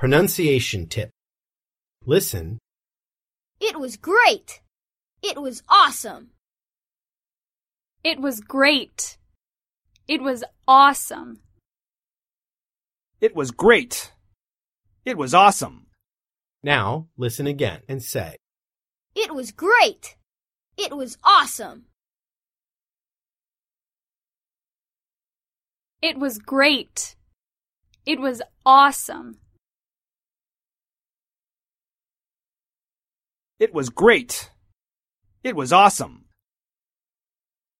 Pronunciation tip. Listen. It was great. It was awesome. It was great. It was awesome. It was great. It was awesome. Now listen again and say. It was great. It was awesome. It was great. It was awesome. It was great. It was awesome.